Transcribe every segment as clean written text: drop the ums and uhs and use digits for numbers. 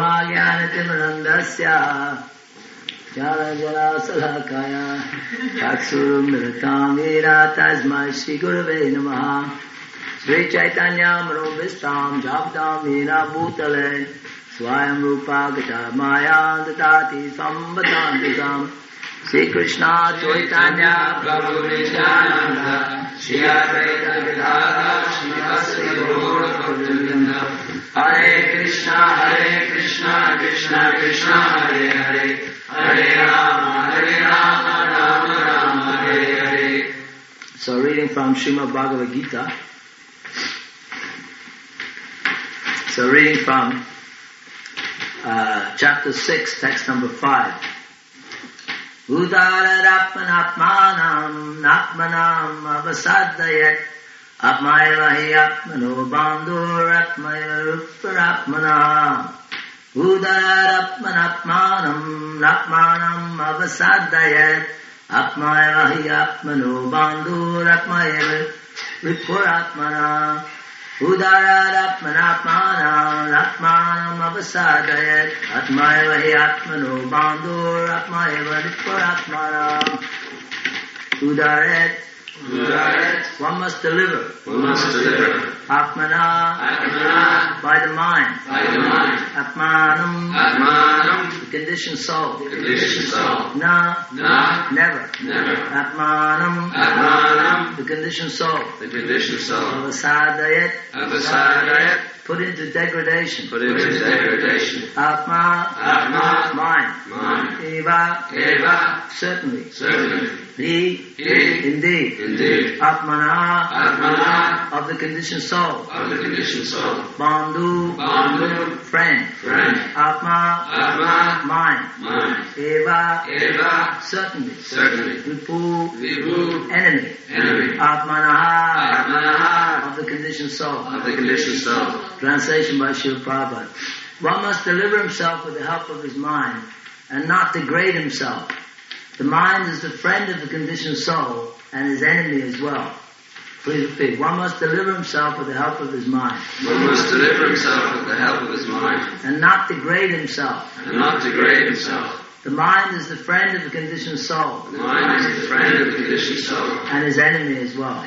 Jnana-timirandasya Jala-jala-salakaya Chaksurum-mritam-vira Tasmai Shri-gurave namaha Sri Chaitanya-manobhistam Jabdam-vira bhutale Swayam Rupa Gata-maya Datati Sambatantikam Sri Krishna Chaitanya Prabhu Nityananda Shri Advaita Gadadhara Srivasadi Gaura Bhaktivinoda Hare Krishna Krishna Krishna Hare Hare Hare Rama Rama Rama Hare Hare. So reading from Srimad Bhagavad Gita. So reading from chapter 6, text number 5. Udaratmanatmanam natmanam avasadayat apmayva hi atmano bandhuratmaya ruparatmanam Udaratmanatmanam natmanam avasadayat apmayva hi atmano bandhuratmaya ruparatmanam Udaratmanatmanam natmanam avasadayat atmayva hi atmano bandhuratmaya ruparatmanam Udarat, one must deliver. Atmana, by the mind. Atmanam, the conditioned soul. Na, never. Atmanam, the conditioned soul. Avasadayat, put into degradation. Atma, mind. Eva, certainly. He, indeed. Atmana, of the conditioned soul. Bandhu, friend. Atma, mind. Eva, certainly. Vipu, enemy. Atmana, of the conditioned soul. Translation by Srila Prabhupada. One must deliver himself with the help of his mind and not degrade himself. The mind is the friend of the conditioned soul and his enemy as well. Please repeat. One must deliver himself with the help of his mind. And not degrade himself. The mind is the friend of the conditioned soul. And his enemy as well.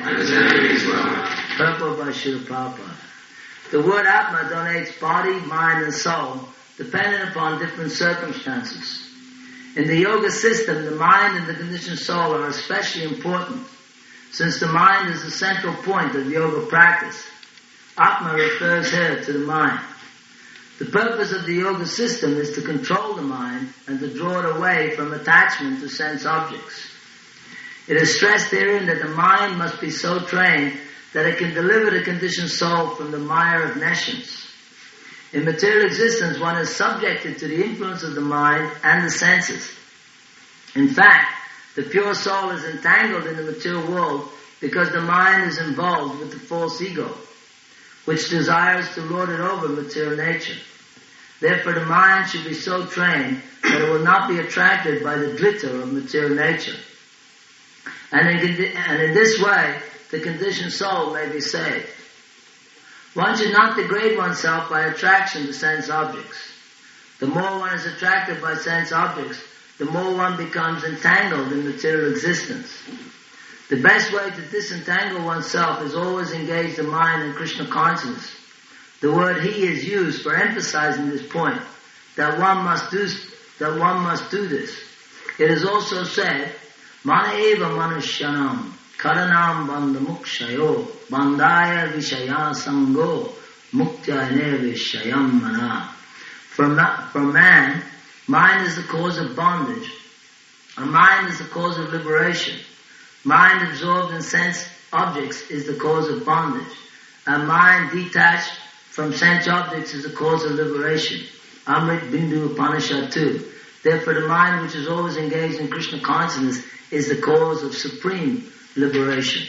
Purport by Srila Prabhupada. The word Atma denotes body, mind and soul, dependent upon different circumstances. In the yoga system, the mind and the conditioned soul are especially important, since the mind is the central point of yoga practice. Atma refers here to the mind. The purpose of the yoga system is to control the mind and to draw it away from attachment to sense objects. It is stressed herein that the mind must be so trained that it can deliver the conditioned soul from the mire of nescience. In material existence, one is subjected to the influence of the mind and the senses. In fact, the pure soul is entangled in the material world because the mind is involved with the false ego, which desires to lord it over material nature. Therefore, the mind should be so trained that it will not be attracted by the glitter of material nature. And in this way, the conditioned soul may be saved. One should not degrade oneself by attraction to sense objects. The more one is attracted by sense objects, the more one becomes entangled in material existence. The best way to disentangle oneself is always engage the mind in Krishna consciousness. The word "he" is used for emphasizing this point, that one must do this. It is also said, "Mana eva manushyanam karanam bandhamukshayo bandhaya vishaya sango muktayane vishayam mana." For man, mind is the cause of bondage. A mind is the cause of liberation. Mind absorbed in sense objects is the cause of bondage. A mind detached from sense objects is the cause of liberation. Amrit Bindu Upanishad 2. Therefore the mind which is always engaged in Krishna consciousness is the cause of supreme liberation.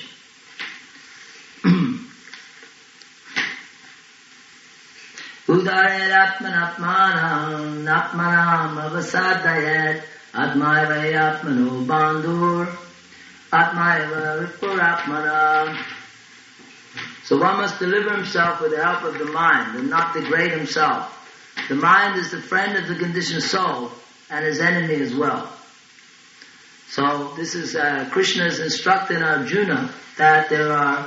Udaret atmanatmanam natmanam avasadayat atmaiva atmano bandhur atmaiva vipuratmanam. So one must deliver himself with the help of the mind and not degrade himself. The mind is the friend of the conditioned soul and his enemy as well. So this is Krishna's instructing Arjuna that there are,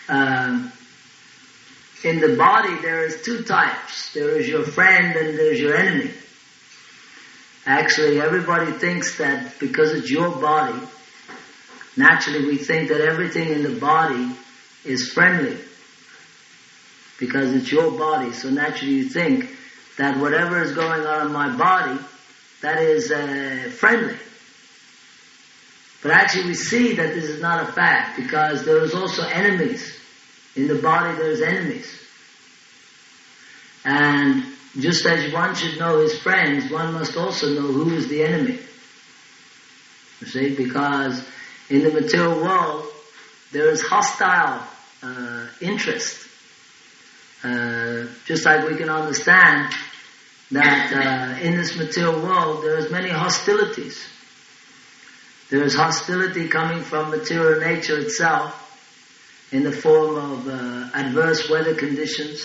in the body there is two types. There is your friend and there's your enemy. Actually, everybody thinks that because it's your body, naturally we think that everything in the body is friendly. Because it's your body, so naturally you think that whatever is going on in my body, that is friendly. But actually we see that this is not a fact, because there is also enemies. In the body there is enemies. And just as one should know his friends, one must also know who is the enemy. You see, because in the material world there is hostile interest. Just like we can understand that in this material world there is many hostilities. There is hostility coming from material nature itself in the form of adverse weather conditions,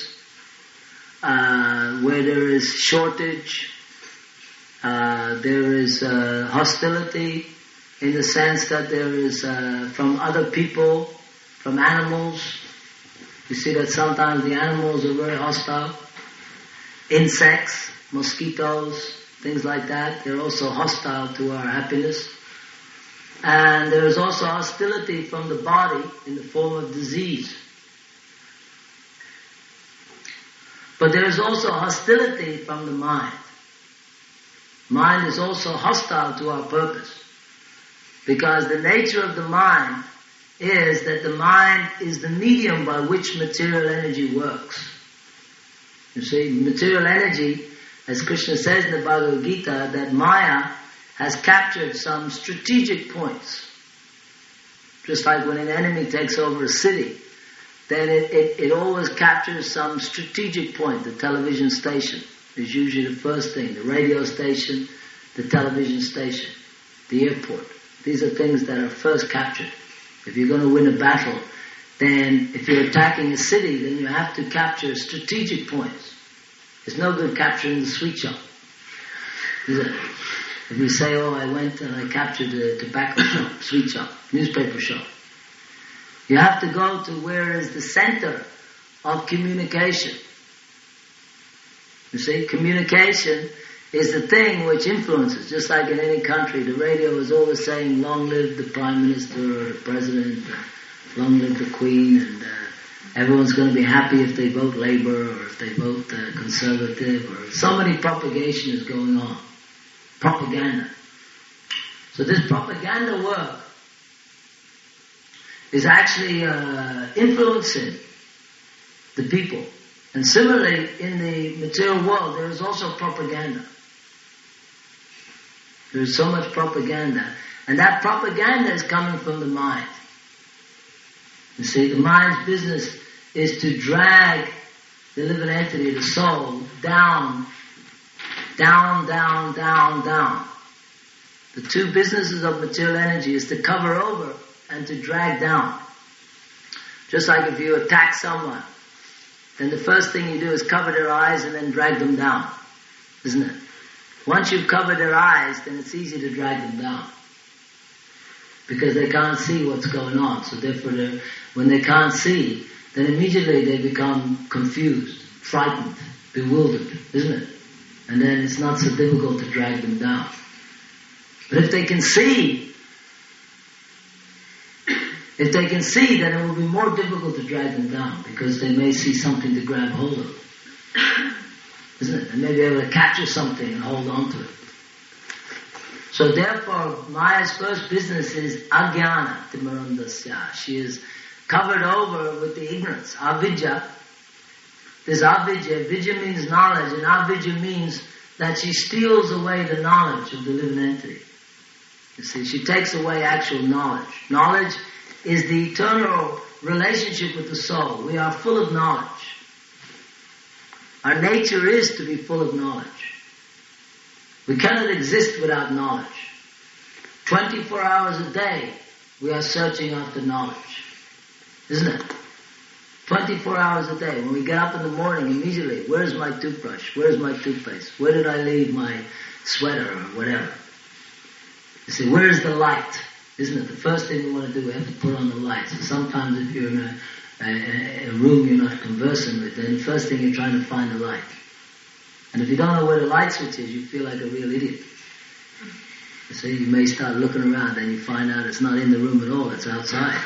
where there is shortage. There is hostility in the sense that there is from other people, from animals. You see that sometimes the animals are very hostile. Insects, mosquitoes, things like that, they're also hostile to our happiness. And there is also hostility from the body in the form of disease. But there is also hostility from the mind. Mind is also hostile to our purpose. Because the nature of the mind is that the mind is the medium by which material energy works. You see, material energy, as Krishna says in the Bhagavad Gita, that Maya has captured some strategic points. Just like when an enemy takes over a city, then it always captures some strategic point. The television station is usually the first thing. The radio station, the television station, the airport. These are things that are first captured. If you're going to win a battle, then if you're attacking a city, then you have to capture strategic points. It's no good capturing the sweet shop, is it? If you say, oh, I went and I captured the tobacco shop, sweet shop, newspaper shop. You have to go to where is the center of communication. You see, communication is the thing which influences, just like in any country. The radio is always saying, long live the Prime Minister or the President, long live the Queen, and everyone's going to be happy if they vote Labour or if they vote Conservative, or so many propagation is going on. Propaganda. So this propaganda work is actually influencing the people. And similarly, in the material world, there is also propaganda. There is so much propaganda. And that propaganda is coming from the mind. You see, the mind's business is to drag the living entity, the soul, down. The two businesses of material energy is to cover over and to drag down. Just like if you attack someone, then the first thing you do is cover their eyes and then drag them down, isn't it? Once you've covered their eyes, then it's easy to drag them down. Because they can't see what's going on. So therefore, when they can't see, then immediately they become confused, frightened, bewildered, isn't it? And then it's not so difficult to drag them down. But if they can see, then it will be more difficult to drag them down, because they may see something to grab hold of. Isn't it? And maybe able to capture something and hold on to it. So therefore, Maya's first business is ajnana timarandasya. She is covered over with the ignorance, avidya. This avidya, vidya means knowledge, and avidya means that she steals away the knowledge of the living entity. You see, she takes away actual knowledge. Knowledge is the eternal relationship with the soul. We are full of knowledge. Our nature is to be full of knowledge. We cannot exist without knowledge. 24 hours a day, we are searching after knowledge. Isn't it? 24 hours a day. When we get up in the morning, immediately, where's my toothbrush? Where's my toothpaste? Where did I leave my sweater or whatever? You see, where's the light? Isn't it? The first thing we want to do, we have to put on the light. So sometimes if you're in a room you're not conversing with, then the first thing you're trying to find the light. And if you don't know where the light switch is, you feel like a real idiot. You see, you may start looking around, then you find out it's not in the room at all, it's outside.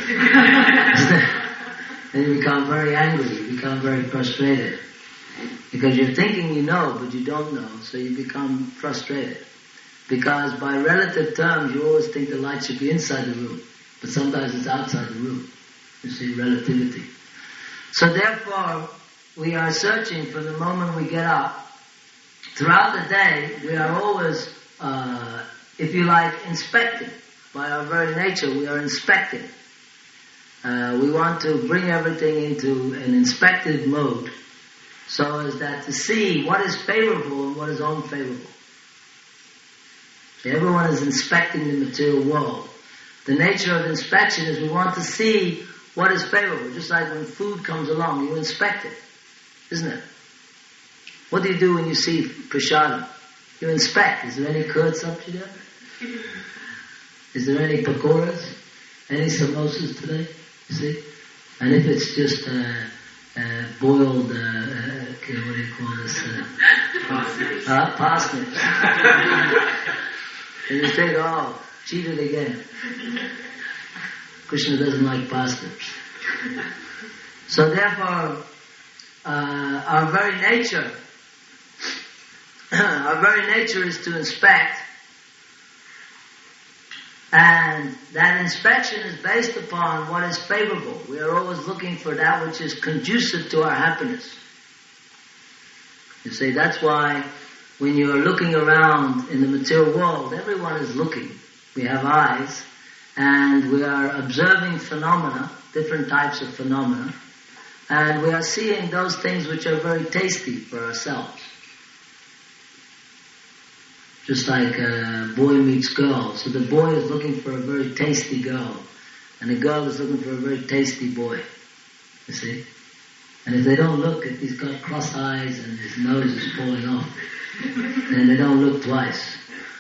Then you become very angry, you become very frustrated. Because you're thinking you know, but you don't know, so you become frustrated. Because by relative terms, you always think the light should be inside the room, but sometimes it's outside the room. You see, relativity. So therefore, we are searching from the moment we get up. Throughout the day, we are always, if you like, inspecting. By our very nature, we are inspecting. We want to bring everything into an inspective mode, so as that to see what is favorable and what is unfavorable. Everyone is inspecting the material world. The nature of inspection is we want to see what is favorable. Just like when food comes along, you inspect it, isn't it? What do you do when you see prasadam? You inspect. Is there any curd sabji there? Is there any pakoras? Any samosas today? You see? And if it's just boiled, what do you call this? Parsnips. And you think, oh, cheated again. Krishna doesn't like parsnips. So therefore, our very nature is to inspect, and that inspection is based upon what is favorable. We are always looking for that which is conducive to our happiness. You see, that's why when you are looking around in the material world, everyone is looking. We have eyes, and we are observing phenomena, different types of phenomena, and we are seeing those things which are very tasty for ourselves. Just like boy meets girl. So the boy is looking for a very tasty girl, and the girl is looking for a very tasty boy. You see? And if they don't look, if he's got cross eyes and his nose is falling off, then they don't look twice.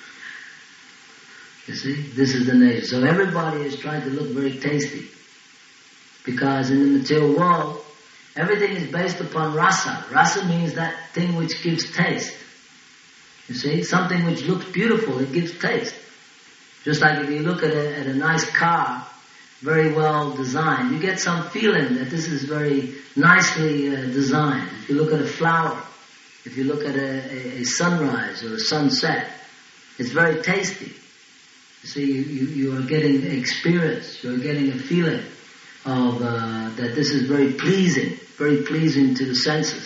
You see? This is the nature. So everybody is trying to look very tasty. Because in the material world, everything is based upon rasa. Rasa means that thing which gives taste. You see, something which looks beautiful, it gives taste. Just like if you look at a nice car, very well designed, you get some feeling that this is very nicely designed. If you look at a flower, if you look at a sunrise or a sunset, it's very tasty. You see, you are getting experience, you are getting a feeling of that this is very pleasing to the senses.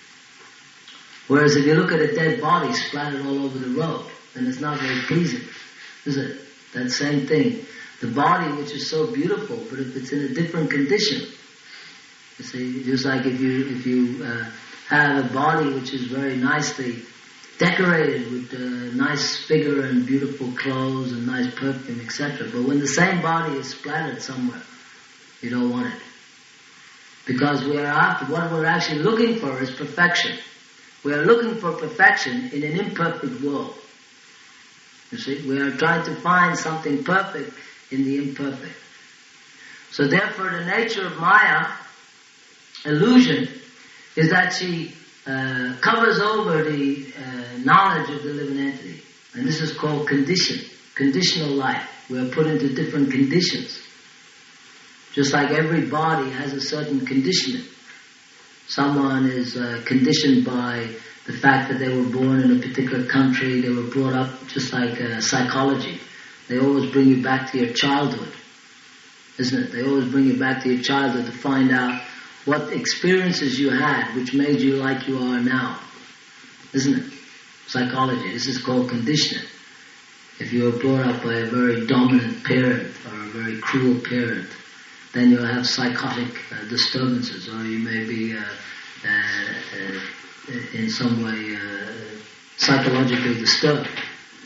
Whereas if you look at a dead body splattered all over the road, then it's not very pleasing, is it? That same thing. The body which is so beautiful, but if it's in a different condition, you see, just like if you have a body which is very nicely decorated with a nice figure and beautiful clothes and nice perfume, etc. But when the same body is splattered somewhere, you don't want it. Because what we're actually looking for is perfection. We are looking for perfection in an imperfect world. You see, we are trying to find something perfect in the imperfect. So therefore the nature of Maya, illusion, is that she covers over the knowledge of the living entity. And this is called conditional life. We are put into different conditions. Just like every body has a certain conditioning. Someone is conditioned by the fact that they were born in a particular country, they were brought up just like psychology. They always bring you back to your childhood, isn't it? They always bring you back to your childhood to find out what experiences you had which made you like you are now, isn't it? Psychology. This is called conditioning. If you were brought up by a very dominant parent or a very cruel parent, then you'll have psychotic disturbances, or you may be in some way psychologically disturbed.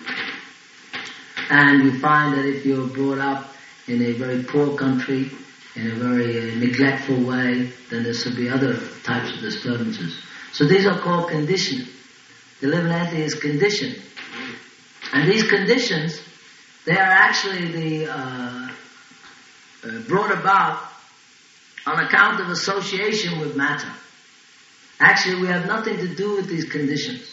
And you find that if you're brought up in a very poor country, in a very neglectful way, then there should be other types of disturbances. So these are called conditioned. The living entity is conditioned. And these conditions, they are actually brought about on account of association with matter. Actually, we have nothing to do with these conditions.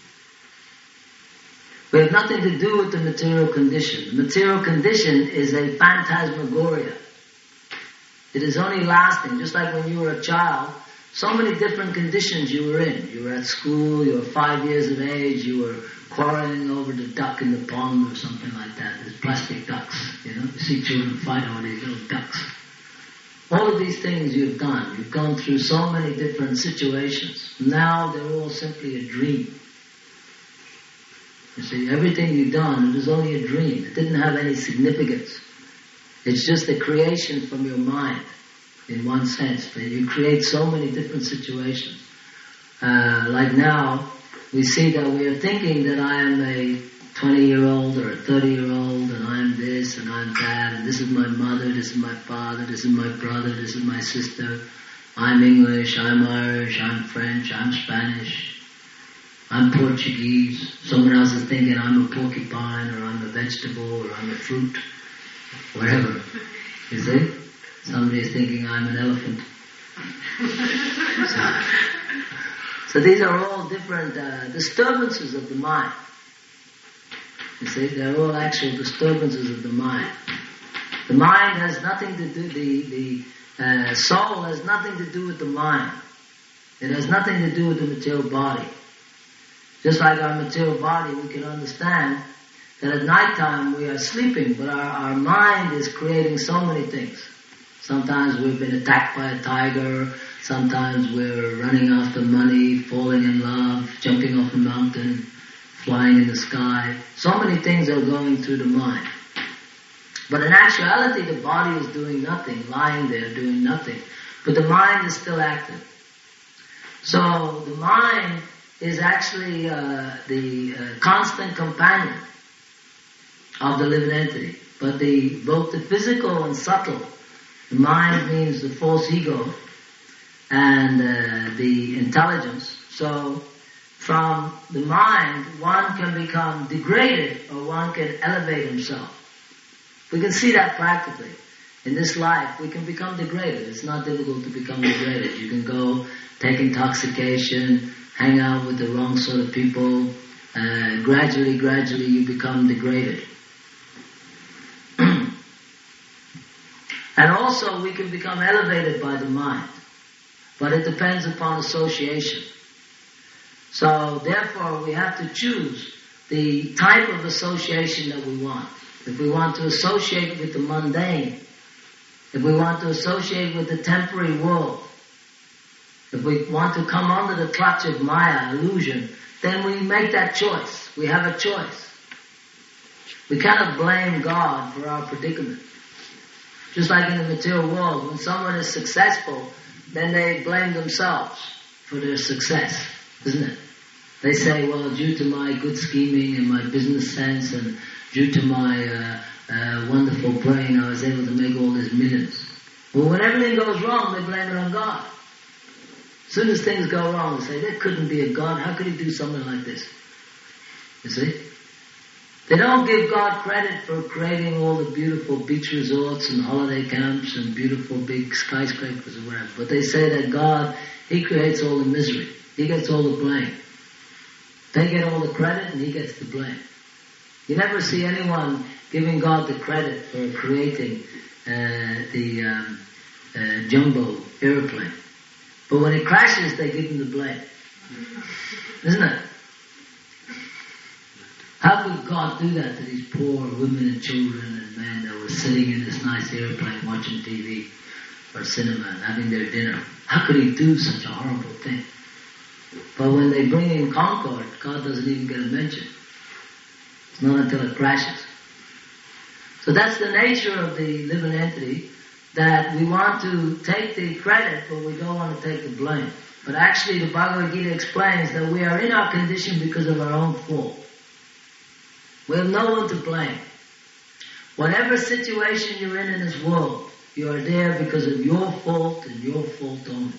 We have nothing to do with the material condition. The material condition is a phantasmagoria. It is only lasting, just like when you were a child, so many different conditions you were in. You were at school, you were 5 years of age, you were quarreling over the duck in the pond or something like that. There's plastic ducks, You see children fight over these little ducks. All of these things you've done. You've gone through so many different situations. Now they're all simply a dream. You see, everything you've done, it was only a dream. It didn't have any significance. It's just a creation from your mind, in one sense. That you create so many different situations. Like now, we see that we are thinking that I am a 20-year-old or a 30-year-old, and I'm this and I'm that, and this is my mother, this is my father, this is my brother, this is my sister. I'm English, I'm Irish, I'm French, I'm Spanish, I'm Portuguese. Someone else is thinking I'm a porcupine, or I'm a vegetable, or I'm a fruit, whatever. You see? Somebody is thinking I'm an elephant. So these are all different disturbances of the mind. You see, they're all actual disturbances of the mind. The mind has nothing to do, the soul has nothing to do with the mind. It has nothing to do with the material body. Just like our material body, we can understand that at night time we are sleeping, but our mind is creating so many things. Sometimes we've been attacked by a tiger, sometimes we're running after money, falling in love, jumping off a mountain, flying in the sky. So many things are going through the mind. But in actuality, the body is doing nothing, lying there doing nothing. But the mind is still active. So the mind is actually the constant companion of the living entity. But both the physical and subtle, the mind means the false ego and the intelligence. So from the mind, one can become degraded or one can elevate himself. We can see that practically. In this life, we can become degraded. It's not difficult to become degraded. You can go take intoxication, hang out with the wrong sort of people. Gradually, you become degraded. And also, we can become elevated by the mind. But it depends upon association. So, therefore, we have to choose the type of association that we want. If we want to associate with the mundane, if we want to associate with the temporary world, if we want to come under the clutch of Maya, illusion, then we make that choice. We have a choice. We cannot blame God for our predicament. Just like in the material world, when someone is successful, then they blame themselves for their success, isn't it? They say, well, due to my good scheming and my business sense and due to my wonderful brain, I was able to make all these millions. Well, when everything goes wrong, they blame it on God. As soon as things go wrong, they say, there couldn't be a God. How could he do something like this? You see? They don't give God credit for creating all the beautiful beach resorts and holiday camps and beautiful big skyscrapers or whatever. But they say that God, he creates all the misery. He gets all the blame. They get all the credit and he gets the blame. You never see anyone giving God the credit for creating the jumbo airplane. But when it crashes, they give him the blame. Isn't it? How could God do that to these poor women and children and men that were sitting in this nice airplane watching TV or cinema and having their dinner? How could he do such a horrible thing? But when they bring in Concorde, God doesn't even get a mention. It's not until it crashes. So that's the nature of the living entity, that we want to take the credit, but we don't want to take the blame. But actually the Bhagavad Gita explains that we are in our condition because of our own fault. We have no one to blame. Whatever situation you're in this world, You are there because of your fault and your fault only.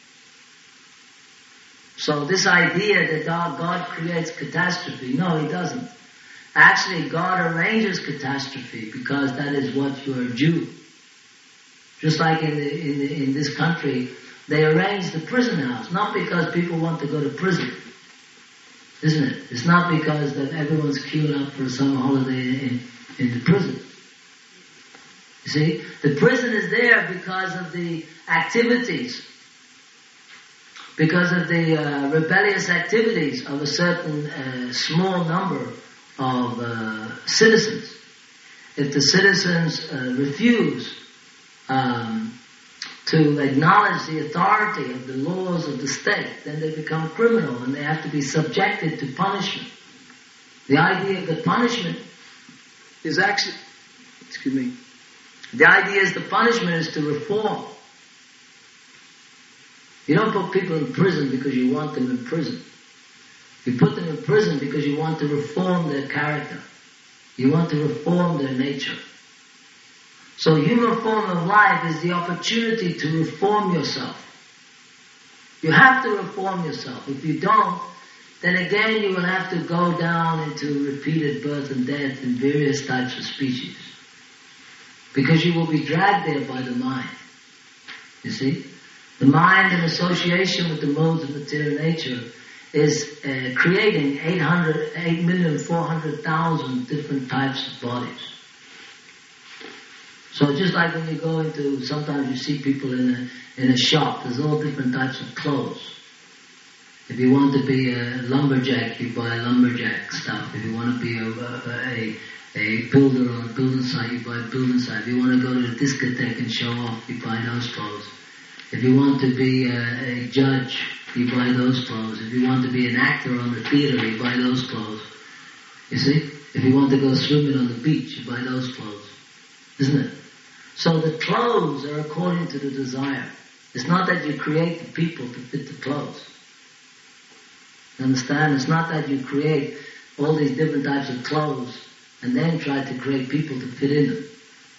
So this idea that God creates catastrophe, no, He doesn't. Actually, God arranges catastrophe because that is what you are due. Just like in this country, they arrange the prison house, not because people want to go to prison, isn't it? It's not because that everyone's queuing up for some holiday in the prison. You see, the prison is there because of the activities, because of the rebellious activities of a certain small number of citizens. If the citizens refuse to acknowledge the authority of the laws of the state, then they become criminal and they have to be subjected to punishment. The idea of the punishment is actually, the idea is the punishment is to reform. You don't put people in prison because you want them in prison. You put them in prison because you want to reform their character. You want to reform their nature. So human form of life is the opportunity to reform yourself. You have to reform yourself. If you don't, then again you will have to go down into repeated birth and death in various types of species. Because you will be dragged there by the mind. You see? The mind in association with the modes of material nature is creating 8,400,000 different types of bodies. So just like when you go into, sometimes you see people in a shop, there's all different types of clothes. If you want to be a lumberjack, you buy lumberjack stuff. If you want to be a builder on a building site, you buy building site. If you want to go to the discotheque and show off, you buy those clothes. If you want to be a judge, you buy those clothes. If you want to be an actor on the theater, you buy those clothes. You see? If you want to go swimming on the beach, you buy those clothes. Isn't it? So the clothes are according to the desire. It's not that you create the people to fit the clothes. You understand? It's not that you create all these different types of clothes and then try to create people to fit in them.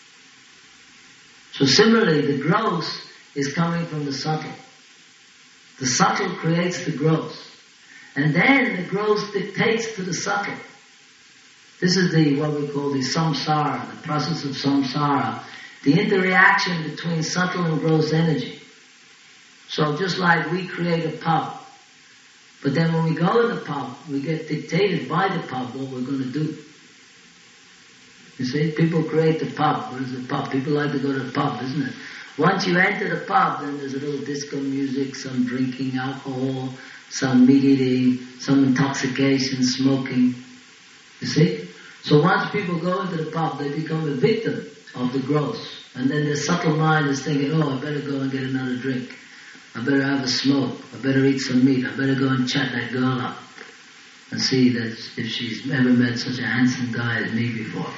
So similarly, the gross is coming from the subtle. The subtle creates the gross. And then the gross dictates to the subtle. This is what we call the samsara, the process of samsara, the interaction between subtle and gross energy. So just like we create a pub, but then when we go to the pub, we get dictated by the pub what we're going to do. You see, people create the pub. What is the pub? People like to go to the pub, isn't it? Once you enter the pub, then there's a little disco music, some drinking alcohol, some meat eating, some intoxication, smoking. You see? So once people go into the pub, they become a victim of the gross. And then their subtle mind is thinking, oh, I better go and get another drink. I better have a smoke. I better eat some meat. I better go and chat that girl up and see that if she's ever met such a handsome guy as me before.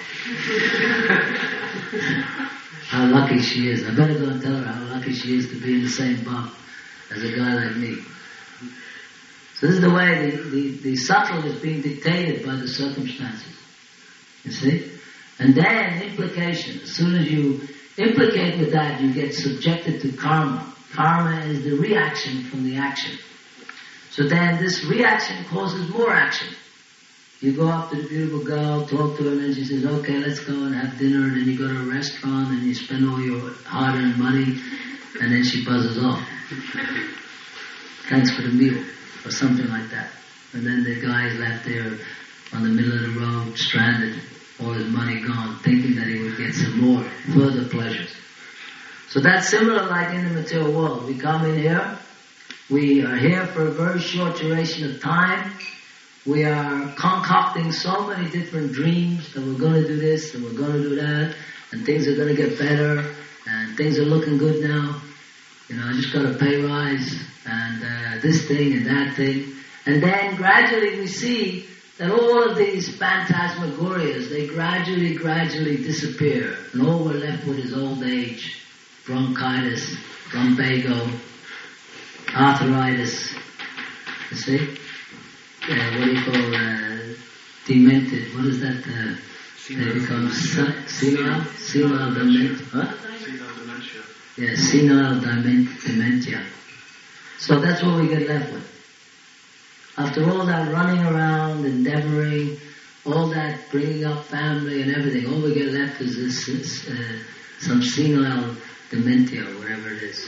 How lucky she is. I better go and tell her how lucky she is to be in the same pub as a guy like me. So this is the way the subtle is being dictated by the circumstances. You see? And then implication. As soon as you implicate with that, you get subjected to karma. Karma is the reaction from the action. So then this reaction causes more action. You go up to the beautiful girl, talk to her, and then she says, okay, let's go and have dinner. And then you go to a restaurant and you spend all your hard-earned money, and then she buzzes off. Thanks for the meal, or something like that. And then the guy is left there on the middle of the road, stranded, all his money gone, thinking that he would get some more, further pleasures. So that's similar like in the material world. We come in here, we are here for a very short duration of time. We are concocting so many different dreams that we're going to do this and we're going to do that, and things are going to get better, and things are looking good now. You know, I just got a pay rise, and this thing and that thing. And then gradually we see that all of these phantasmagorias, they gradually disappear. And all we're left with is old age, bronchitis, lumbago, arthritis. You see? What do you call demented? What is that? They become senile, demented. Huh? dementia. Yes, senile dementia. So that's what we get left with. After all that running around, endeavoring, all that bringing up family and everything, all we get left is this some senile dementia, or whatever it is.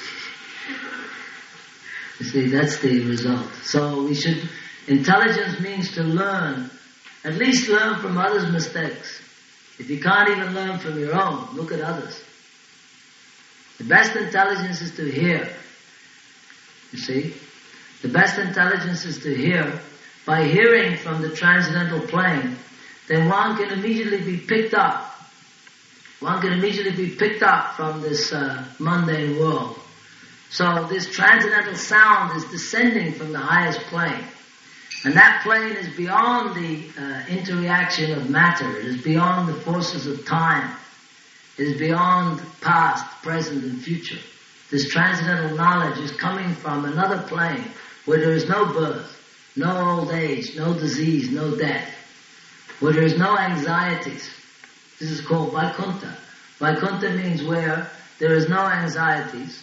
You see, that's the result. So we should, intelligence means to learn, at least learn from others' mistakes. If you can't even learn from your own, look at others. The best intelligence is to hear. You see? The best intelligence is to hear. By hearing from the transcendental plane, then one can immediately be picked up. One can immediately be picked up from this mundane world. So this transcendental sound is descending from the highest plane. And that plane is beyond the interaction of matter. It is beyond the forces of time. It is beyond past, present, and future. This transcendental knowledge is coming from another plane where there is no birth, no old age, no disease, no death, where there is no anxieties. This is called Vaikuntha. Vaikuntha means where there is no anxieties.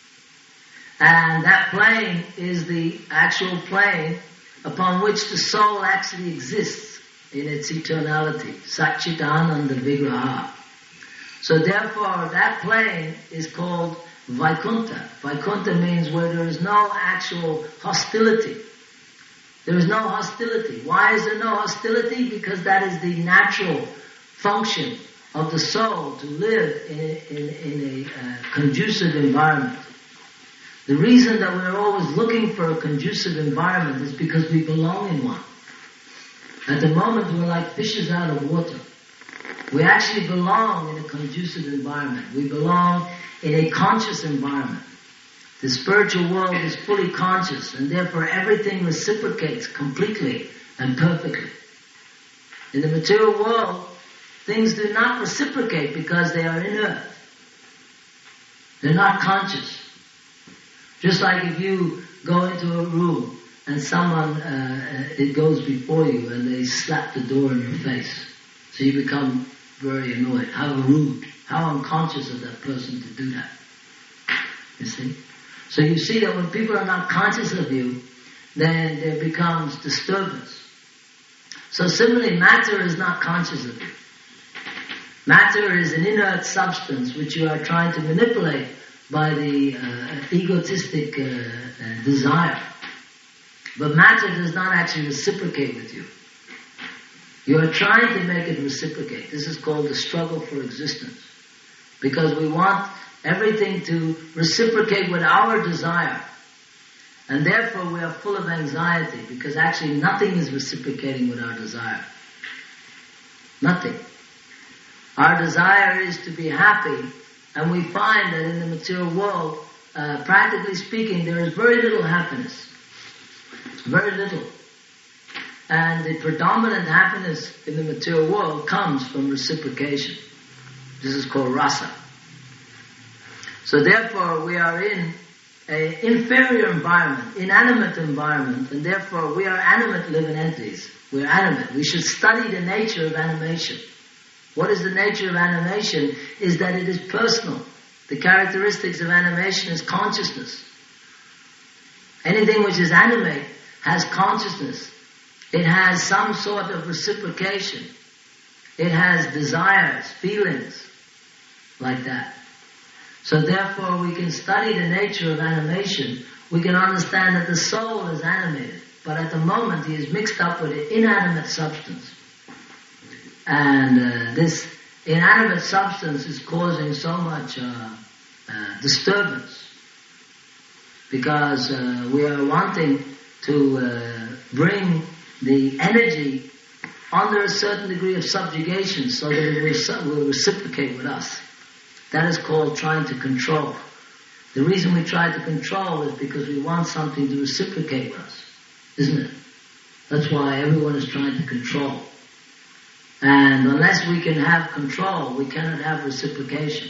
And that plane is the actual plane upon which the soul actually exists in its eternality. Satchitananda Vigraha. So therefore, that plane is called Vaikuntha. Vaikuntha means where there is no actual hostility. There is no hostility. Why is there no hostility? Because that is the natural function of the soul, to live in a conducive environment. The reason that we're always looking for a conducive environment is because we belong in one. At the moment, we're like fishes out of water. We actually belong in a conducive environment. We belong in a conscious environment. The spiritual world is fully conscious, and therefore everything reciprocates completely and perfectly. In the material world, things do not reciprocate because they are inert. They're not conscious. Just like if you go into a room and someone, it goes before you and they slap the door in your face. So you become very annoyed. How rude, how unconscious of that person to do that. You see? So you see that when people are not conscious of you, then there becomes disturbance. So similarly, matter is not conscious of you. Matter is an inert substance which you are trying to manipulate by the egotistic desire. But matter does not actually reciprocate with you. You are trying to make it reciprocate. This is called the struggle for existence. Because we want everything to reciprocate with our desire. And therefore we are full of anxiety, because actually nothing is reciprocating with our desire. Nothing. Our desire is to be happy, and we find that in the material world, practically speaking, there is very little happiness. Very little. And the predominant happiness in the material world comes from reciprocation. This is called rasa. So therefore we are in an inferior environment, inanimate environment, and therefore we are animate living entities. We're animate. We should study the nature of animation. What is the nature of animation? Is that it is personal. The characteristics of animation is consciousness. Anything which is animate has consciousness. It has some sort of reciprocation. It has desires, feelings, like that. So therefore we can study the nature of animation. We can understand that the soul is animated, but at the moment he is mixed up with an inanimate substance. And this inanimate substance is causing so much disturbance, because we are wanting to bring the energy under a certain degree of subjugation so that it will reciprocate with us. That is called trying to control. The reason we try to control is because we want something to reciprocate with us, isn't it? That's why everyone is trying to control. And unless we can have control, we cannot have reciprocation.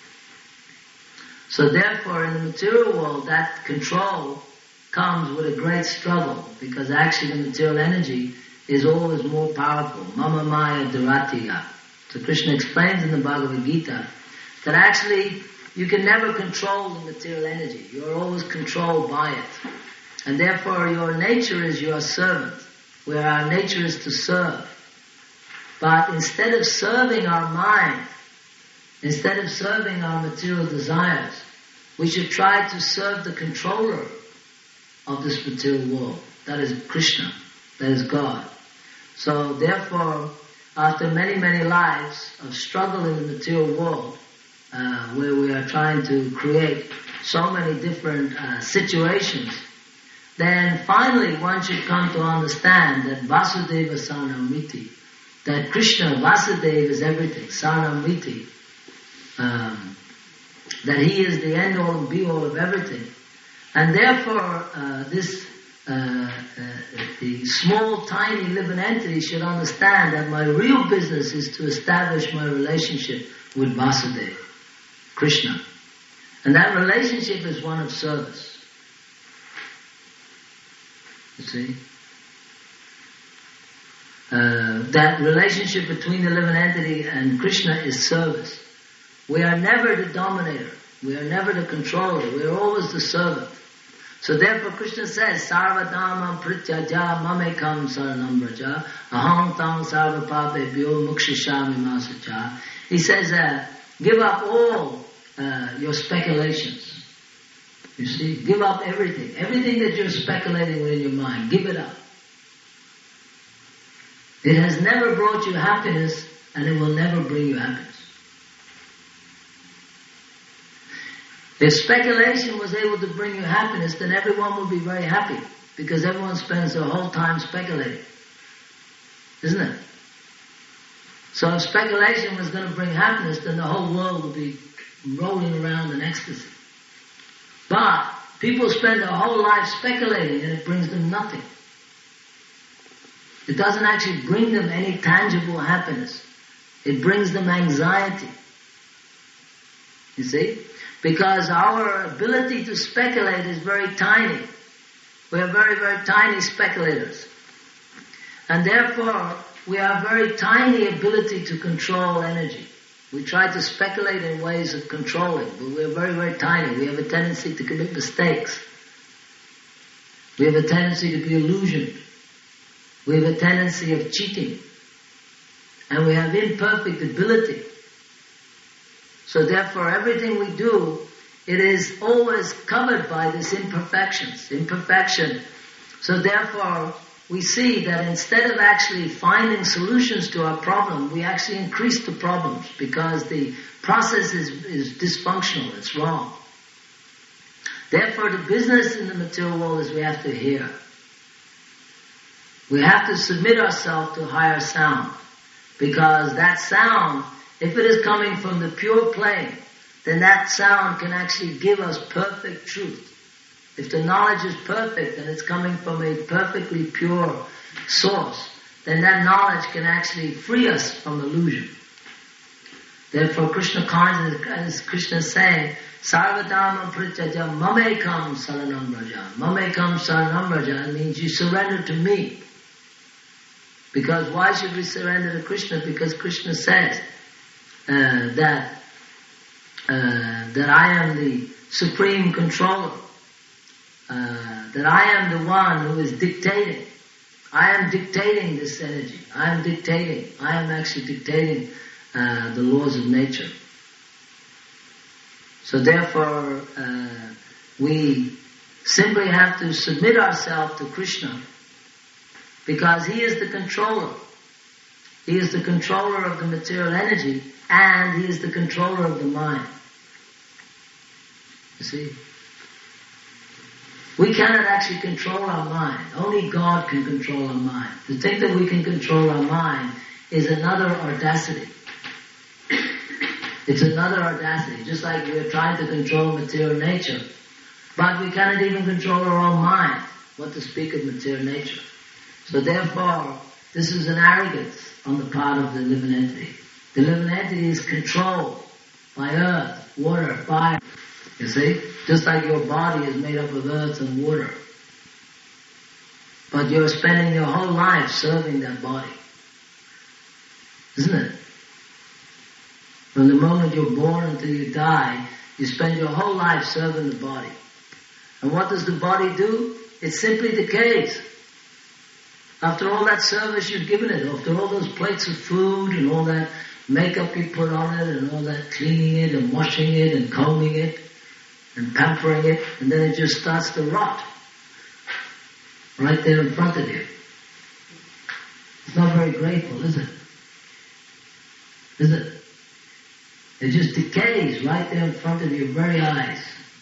So therefore, in the material world, that control comes with a great struggle, because actually the material energy is always more powerful. Mama Maya Duratiya. So Krishna explains in the Bhagavad Gita that actually you can never control the material energy. You're always controlled by it. And therefore your nature is your servant, where our nature is to serve. But instead of serving our mind, instead of serving our material desires, we should try to serve the controller of this material world. That is Krishna, that is God. So therefore, after many, many lives of struggle in the material world, where we are trying to create so many different situations, then finally one should come to understand that Vasudeva Sarnamriti, that Krishna, Vasudeva is everything, Sarnamriti, that he is the end-all and be-all of everything. And therefore, the small, tiny living entity should understand that my real business is to establish my relationship with Vasudeva, Krishna. And that relationship is one of service. You see? That relationship between the living entity and Krishna is service. We are never the dominator. We are never the controller. We are always the servant. So therefore Krishna says, Sarvadhamam prityaja mamekam saranam braja aham tam sarvapapebhyo mukshishami masacha. He says, give up all your speculations. You see, give up everything. Everything that you're speculating within your mind, give it up. It has never brought you happiness, and it will never bring you happiness. If speculation was able to bring you happiness, then everyone would be very happy, because everyone spends their whole time speculating. Isn't it? So if speculation was going to bring happiness, then the whole world would be rolling around in ecstasy. But people spend their whole life speculating, and it brings them nothing. It doesn't actually bring them any tangible happiness. It brings them anxiety. You see? Because our ability to speculate is very tiny. We are very, very tiny speculators. And therefore, we have very tiny ability to control energy. We try to speculate in ways of controlling, but we are very, very tiny. We have a tendency to commit mistakes. We have a tendency to be illusioned. We have a tendency of cheating. And we have imperfect ability. So therefore, everything we do, it is always covered by these imperfection. So therefore, we see that instead of actually finding solutions to our problem, we actually increase the problems, because the process is dysfunctional, it's wrong. Therefore, the business in the material world is we have to hear. We have to submit ourselves to higher sound, because that sound, if it is coming from the pure plane, then that sound can actually give us perfect truth. If the knowledge is perfect and it's coming from a perfectly pure source, then that knowledge can actually free us from illusion. Therefore Krishna consciousness, as Krishna is saying, Sarvadhamam prityaja mamekam saranam braja. Mamekam saranam braja means you surrender to me. Because why should we surrender to Krishna? Because Krishna says that I am the supreme controller. That I am the one who is dictating. I am dictating this energy. I am actually dictating the laws of nature. So therefore, we simply have to submit ourselves to Krishna, because he is the controller. He is the controller of the material energy, and he is the controller of the mind. You see? We cannot actually control our mind. Only God can control our mind. To think that we can control our mind is another audacity. It's another audacity. Just like we're trying to control material nature. But we cannot even control our own mind. What to speak of material nature. So therefore, this is an arrogance on the part of the living entity. The living entity is controlled by earth, water, fire. You see? Just like your body is made up of earth and water. But you're spending your whole life serving that body. Isn't it? From the moment you're born until you die, You spend your whole life serving the body. And what does the body do? It simply decays. After all that service you've given it, after all those plates of food and all that makeup you put on it and all that cleaning it and washing it and combing it and pampering it, and then it just starts to rot right there in front of you. It's not very grateful, is it? Is it? It just decays right there in front of your very eyes.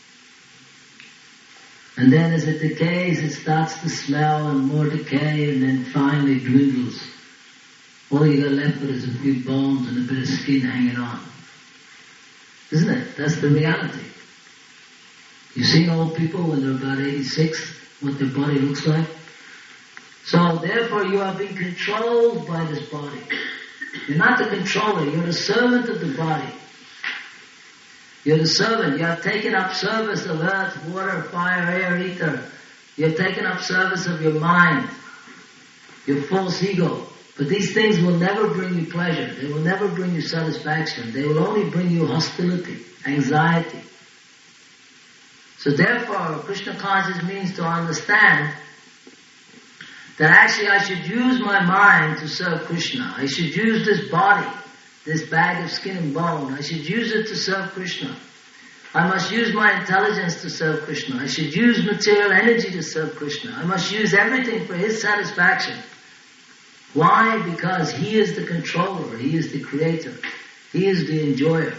And then as it decays, it starts to smell and more decay, and then finally dwindles. All you got left with is a few bones and a bit of skin hanging on. Isn't it? That's the reality. You've seen old people when they're about 86, what their body looks like? So therefore you are being controlled by this body. You're not the controller, you're the servant of the body. You're the servant. You have taken up service of earth, water, fire, air, ether. You have taken up service of your mind, your false ego. But these things will never bring you pleasure. They will never bring you satisfaction. They will only bring you hostility, anxiety. So therefore, Krishna consciousness means to understand that actually I should use my mind to serve Krishna. I should use this body, this bag of skin and bone. I should use it to serve Krishna. I must use my intelligence to serve Krishna. I should use material energy to serve Krishna. I must use everything for His satisfaction. Why? Because He is the controller. He is the creator. He is the enjoyer.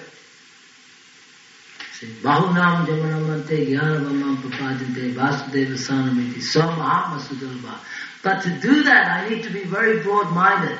Bahunam jamanamante jnanamam papadante vasudeva sanamiti so mahatma sudalva. But to do that, I need to be very broad-minded.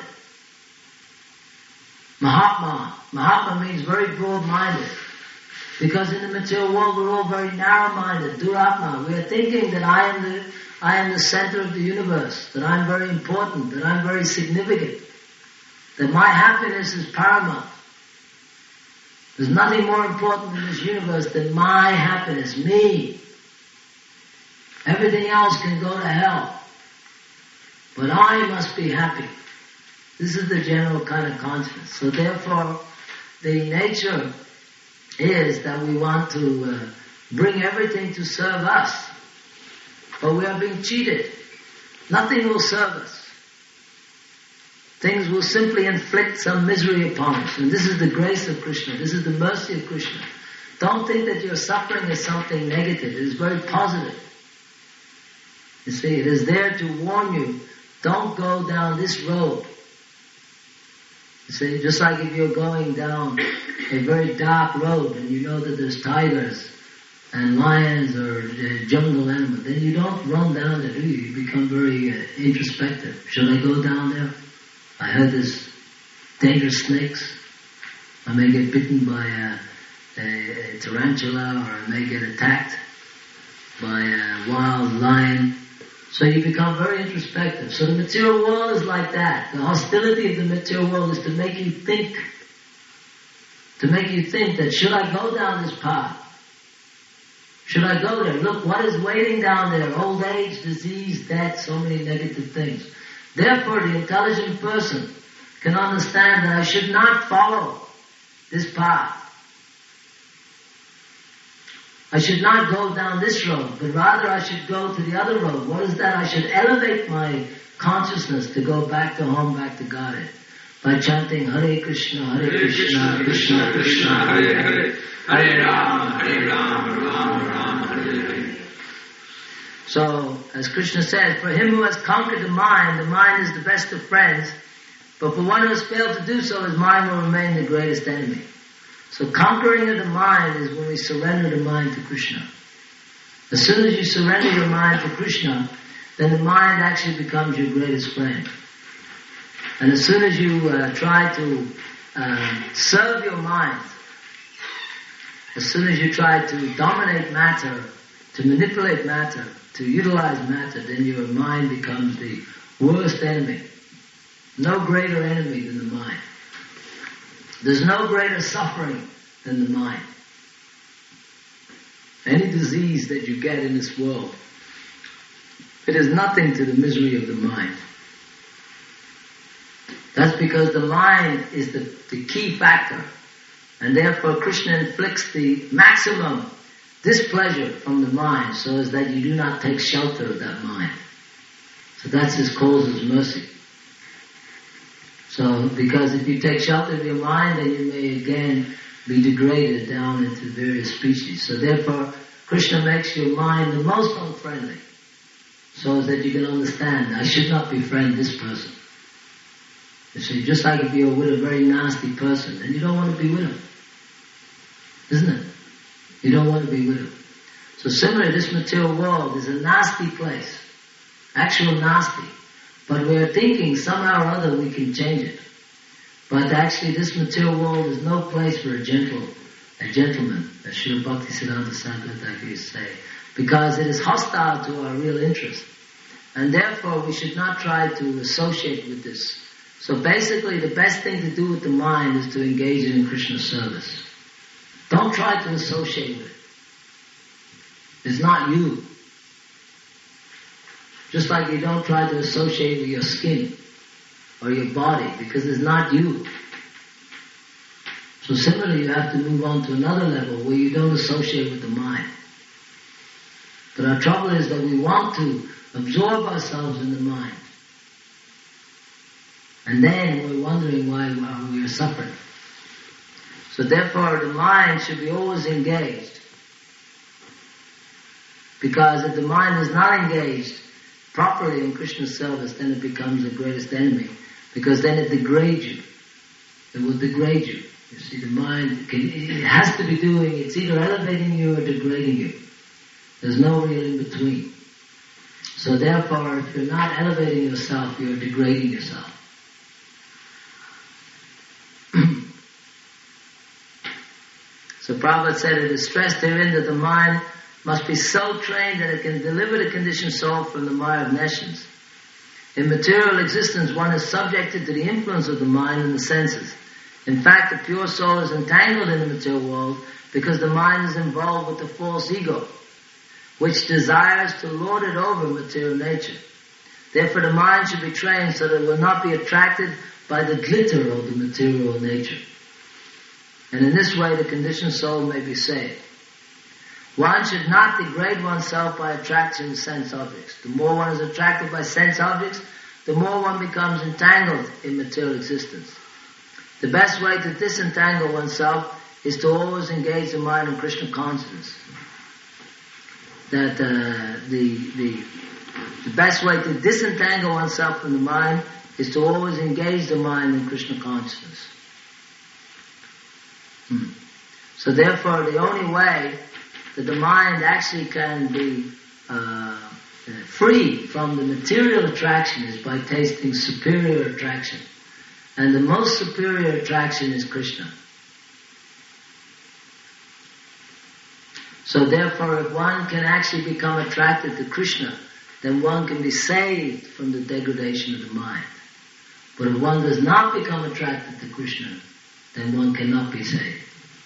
Mahatma means very broad-minded. Because in the material world we're all very narrow-minded. Duratma. We are thinking that I am the center of the universe, that I'm very important, that I'm very significant, that my happiness is paramount. There's nothing more important in this universe than my happiness, me. Everything else can go to hell. But I must be happy. This is the general kind of consciousness. So therefore, the nature is that we want to bring everything to serve us. But we are being cheated. Nothing will serve us. Things will simply inflict some misery upon us. And this is the grace of Krishna. This is the mercy of Krishna. Don't think that your suffering is something negative. It is very positive. You see, it is there to warn you, don't go down this road. You see, just like if you're going down a very dark road and you know that there's tigers and lions or jungle animals, then you don't run down there, do you? You become very introspective. Should I go down there? I heard there's dangerous snakes. I may get bitten by a tarantula, or I may get attacked by a wild lion. So you become very introspective. So the material world is like that. The hostility of the material world is to make you think. To make you think that should I go down this path? Should I go there? Look, what is waiting down there? Old age, disease, death, so many negative things. Therefore, the intelligent person can understand that I should not follow this path. I should not go down this road, but rather I should go to the other road. What is that? I should elevate my consciousness to go back to home, back to Godhead. By chanting Hare Krishna, Krishna Krishna, Hare Hare, Hare Rama, Rama Rama, Hare Hare. So, as Krishna says, for him who has conquered the mind is the best of friends, but for one who has failed to do so, his mind will remain the greatest enemy. So conquering of the mind is when we surrender the mind to Krishna. As soon as you surrender your mind to Krishna, then the mind actually becomes your greatest friend. And as soon as you try to serve your mind, as soon as you try to dominate matter, to manipulate matter, to utilize matter, then your mind becomes the worst enemy. No greater enemy than the mind. There's no greater suffering than the mind. Any disease that you get in this world, it is nothing to the misery of the mind. That's because the mind is the key factor And therefore Krishna inflicts the maximum displeasure from the mind so as that you do not take shelter of that mind. So that's his cause, his mercy. So, because if you take shelter of your mind, then you may again be degraded down into various species. So therefore, Krishna makes your mind the most unfriendly, so that you can understand, I should not befriend this person. You see, just like if you're with a very nasty person, then you don't want to be with him. Isn't it? You don't want to be with him. So similarly, this material world is a nasty place. Actual nasty. But we're thinking somehow or other we can change it. But actually this material world is no place for a gentleman, as Srila Bhaktisiddhanta Saraswati Thakur used to say, because it is hostile to our real interest. And therefore we should not try to associate with this. So basically the best thing to do with the mind is to engage it in Krishna's service. Don't try to associate with it. It's not you. Just like you don't try to associate with your skin or your body, because it's not you. So similarly, you have to move on to another level where you don't associate with the mind. But our trouble is that we want to absorb ourselves in the mind. And then we're wondering why we are suffering. So therefore, the mind should be always engaged. Because if the mind is not engaged properly in Krishna's service, then it becomes the greatest enemy. Because then it degrades you. It will degrade you. You see, the mind, it has to be doing, it's either elevating you or degrading you. There's no real in between. So therefore, if you're not elevating yourself, you're degrading yourself. So Prabhupada said it is stressed herein that the mind must be so trained that it can deliver the conditioned soul from the mire of nescience. In material existence, one is subjected to the influence of the mind and the senses. In fact, the pure soul is entangled in the material world because the mind is involved with the false ego, which desires to lord it over material nature. Therefore, the mind should be trained so that it will not be attracted by the glitter of the material nature. And in this way, the conditioned soul may be saved. One should not degrade oneself by attraction to sense objects. The more one is attracted by sense objects, the more one becomes entangled in material existence. The best way to disentangle oneself is to always engage the mind in Krishna consciousness. That the best way to disentangle oneself from the mind is to always engage the mind in Krishna consciousness. So therefore, the only way that the mind actually can be free from the material attraction is by tasting superior attraction. And the most superior attraction is Krishna. So therefore, if one can actually become attracted to Krishna, then one can be saved from the degradation of the mind. But if one does not become attracted to Krishna, then one cannot be saved.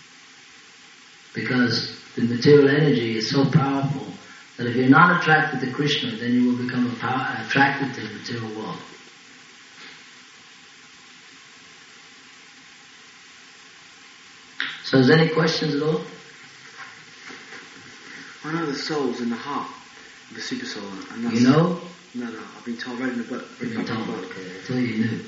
Because the material energy is so powerful that if you're not attracted to Krishna, then you will become attracted to the material world. So is there any questions at all? I know the soul's in the heart, the super soul. And that's, you know? No, I've been told, read in the book. You've been told, okay. I thought you knew.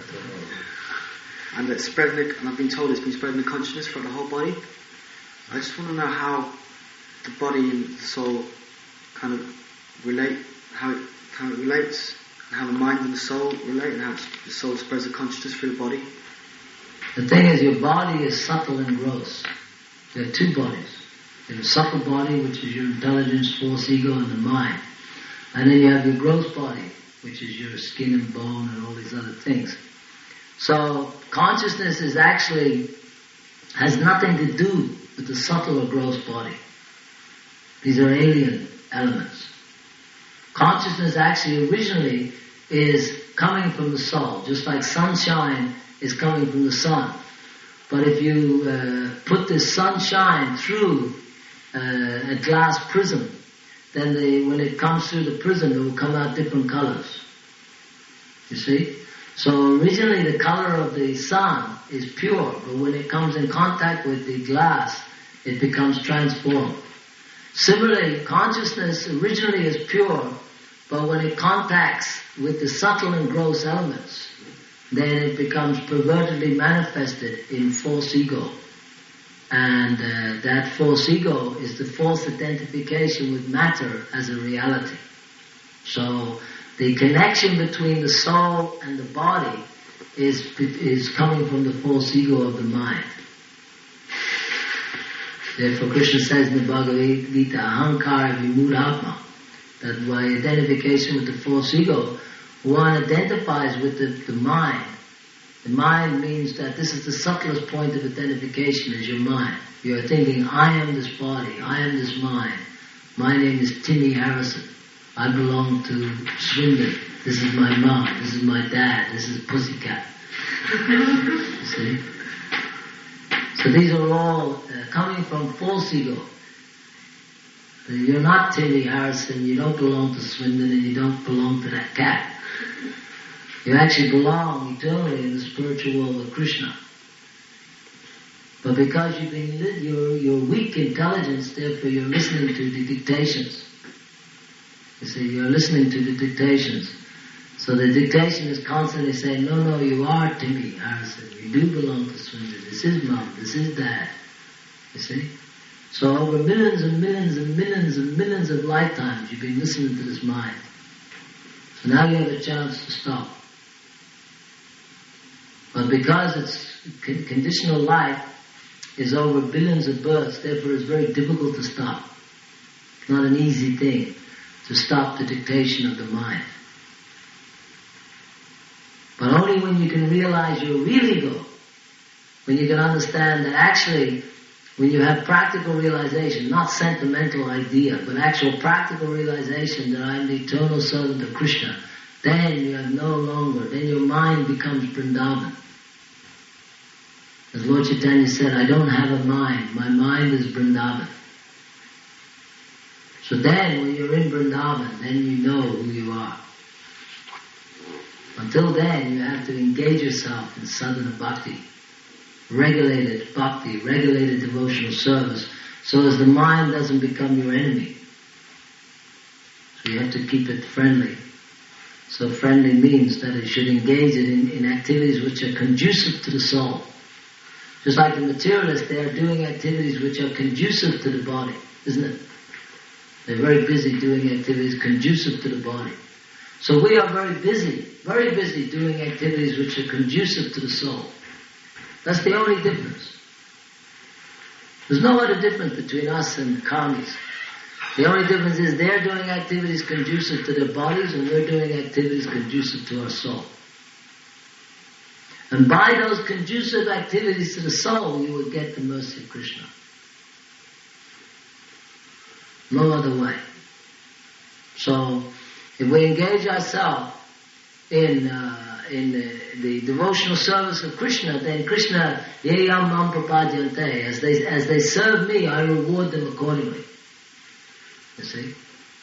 And it's spreading, and I've been told it's been spreading the consciousness throughout the whole body. I just want to know how the body and the soul kind of relate, how it relates, and how the mind and the soul relate, and how the soul spreads the consciousness through the body. The thing is, your body is subtle and gross. There are two bodies. You have a subtle body, which is your intelligence, false ego, and the mind. And then you have your gross body, which is your skin and bone and all these other things. So, consciousness is actually, has nothing to do with the subtle or gross body. These are alien elements. Consciousness actually originally is coming from the soul, just like sunshine is coming from the sun. But if you put this sunshine through a glass prism, then when it comes through the prism, it will come out different colors. You see? So originally the color of the sun is pure, but when it comes in contact with the glass, it becomes transformed. Similarly, consciousness originally is pure, but when it contacts with the subtle and gross elements, then it becomes pervertedly manifested in false ego. And that false ego is the false identification with matter as a reality. So the connection between the soul and the body is coming from the false ego of the mind. Therefore Krishna says in the Bhagavad Gita, Ahankara Vimudhatma, that by identification with the false ego, one identifies with the mind. The mind means that this is the subtlest point of identification, is your mind. You are thinking, I am this body, I am this mind. My name is Timmy Harrison. I belong to Swindon. This is my mom, this is my dad, this is Pussycat. You see? So these are all coming from false ego. You're not Timmy Harrison, you don't belong to Swindon, and you don't belong to that cat. You actually belong eternally in the spiritual world of Krishna. But because you've been your weak intelligence, therefore you're listening to the dictations. You see, you're listening to the dictations. So the dictation is constantly saying, no, you are Timmy Harrison. You do belong to Swindon. This is mom, this is dad. You see? So over millions and millions and millions and millions of lifetimes, you've been listening to this mind. So now you have a chance to stop. But because it's conditional life is over billions of births, therefore it's very difficult to stop. It's not an easy thing to stop the dictation of the mind. But only when you can realize your real ego, when you can understand that actually, when you have practical realization, not sentimental idea, but actual practical realization that I am the eternal servant of Krishna, then you have no longer, then your mind becomes Vrindavan. As Lord Chaitanya said, I don't have a mind, my mind is Vrindavan. So then, when you're in Vrindavan, then you know who you are. Until then, you have to engage yourself in sadhana bhakti, regulated bhakti, regulated devotional service, so as the mind doesn't become your enemy. So you have to keep it friendly. So friendly means that it should engage it in activities which are conducive to the soul. Just like the materialists, they are doing activities which are conducive to the body, isn't it? They're very busy doing activities conducive to the body. So we are very busy doing activities which are conducive to the soul. That's the only difference. There's no other difference between us and the karmis. The only difference is they're doing activities conducive to their bodies and we're doing activities conducive to our soul. And by those conducive activities to the soul, you will get the mercy of Krishna. No other way. So, if we engage ourselves in the devotional service of Krishna, then Krishna, ye yam mam prapadyante, as they serve me, I reward them accordingly. You see?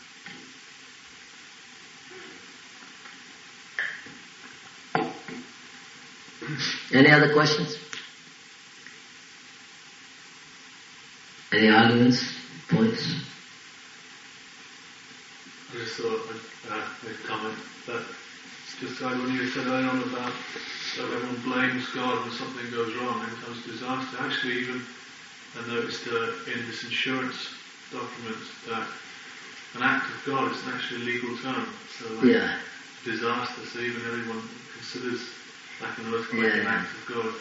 Any other questions? Any arguments? Points? I just thought I'd make a comment that it's just like when you said earlier on about that everyone blames God when something goes wrong and it comes to disaster. Actually, even I noticed in this insurance document that an act of God is actually a legal term. So like disaster, so even everyone considers like an earthquake an act of God.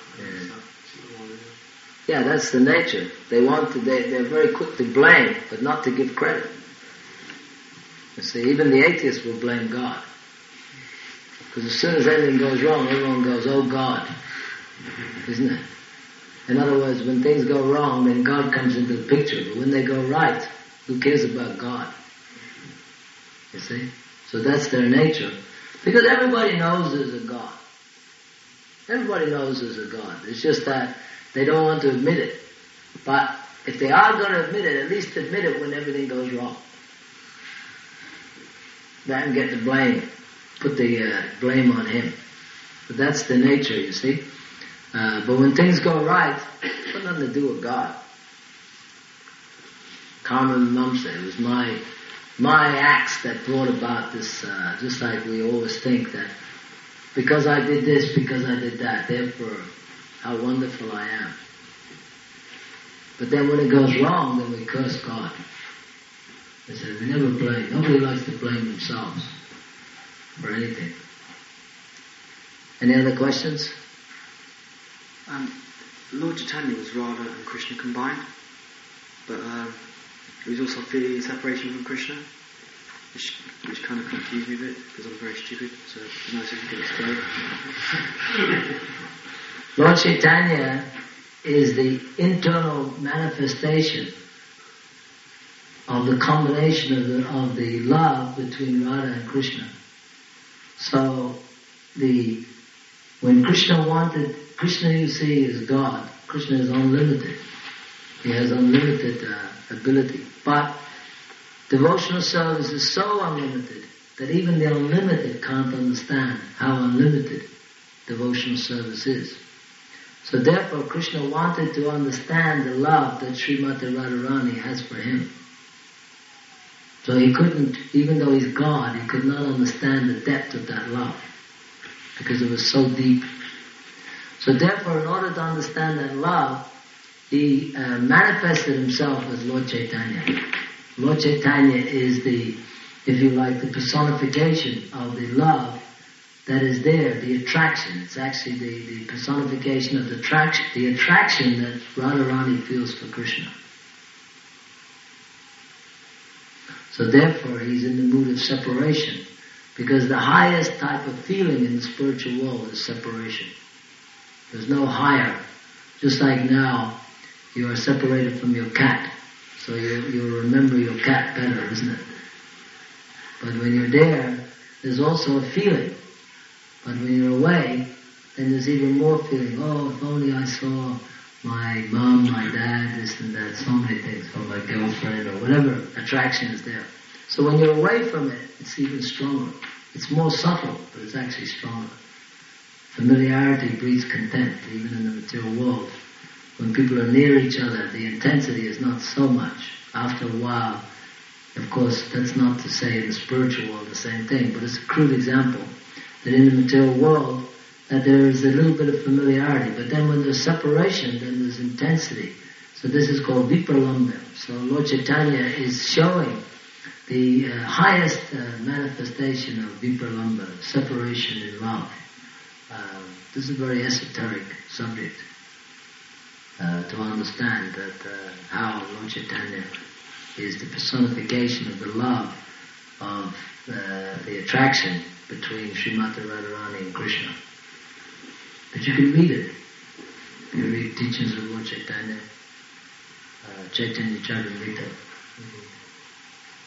That's the nature. They're very quick to blame, but not to give credit. You see, even the atheists will blame God. Because as soon as anything goes wrong, everyone goes, oh God. Isn't it? In other words, when things go wrong, then God comes into the picture. But when they go right, who cares about God? You see? So that's their nature. Because everybody knows there's a God. Everybody knows there's a God. It's just that they don't want to admit it. But if they are going to admit it, at least admit it when everything goes wrong. Then get the blame. Put the blame on him. So that's the nature, you see. But when things go right, it's got nothing to do with God. Karma Vimamsa, it was my acts that brought about this, just like we always think that because I did this, because I did that, therefore how wonderful I am. But then when it goes wrong, then we curse God. They say we never blame. Nobody likes to blame themselves for anything. Any other questions? Lord Chaitanya was Radha and Krishna combined, but he was also feeling a separation from Krishna, which kind of confused me a bit because I'm very stupid. So it's nice if you can explain. Lord Chaitanya is the internal manifestation of the combination of the love between Radha and Krishna. So when Krishna wanted, Krishna you see is God. Krishna is unlimited. He has unlimited ability. But devotional service is so unlimited that even the unlimited can't understand how unlimited devotional service is. So therefore Krishna wanted to understand the love that Srimati Radharani has for him. So he couldn't, even though he's God, he could not understand the depth of that love because it was so deep. So therefore, in order to understand that love, he manifested himself as Lord Chaitanya. Lord Chaitanya is the, if you like, the personification of the love that is there, the attraction. It's actually the personification of the attraction that Radharani feels for Krishna. So therefore, he's in the mood of separation, because the highest type of feeling in the spiritual world is separation. There's no higher. Just like now, you are separated from your cat, so you remember your cat better, isn't it? But when you're there, there's also a feeling. But when you're away, then there's even more feeling. Oh, if only I saw my mom, my dad, this and that, so many things, or my girlfriend, or whatever attraction is there. So when you're away from it, it's even stronger. It's more subtle, but it's actually stronger. Familiarity breeds content, even in the material world. When people are near each other, the intensity is not so much. After a while, of course, that's not to say in the spiritual world the same thing, but it's a crude example that in the material world, that there is a little bit of familiarity, but then when there's separation, then there's intensity. So this is called Vipralambha. So Lord Chaitanya is showing the highest manifestation of Vipralambha, separation in love. This is a very esoteric subject to understand that how Lord Chaitanya is the personification of the love of the attraction between Srimati Radharani and Krishna. But you can read it. You read teachings of Lord Chaitanya, Chaitanya Charitamrita.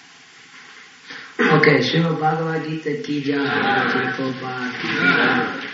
Okay, Srimad Bhagavad Gita ki jai, Prabhupada ki jai.